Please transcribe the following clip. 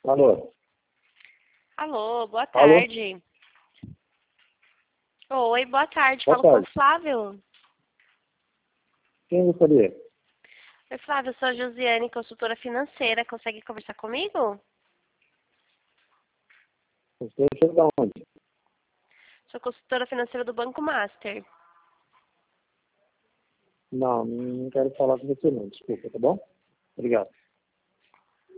Alô? Alô, boa Alô? tarde. Oi, boa tarde. Boa Falo com o tarde. Flávio. Quem gostaria? Oi, Flávio, eu sou a Josiane, consultora financeira. Consegue conversar comigo? Você chega de onde? Sou consultora financeira do Banco Master. Não quero falar com você não, desculpa, tá bom? Obrigado.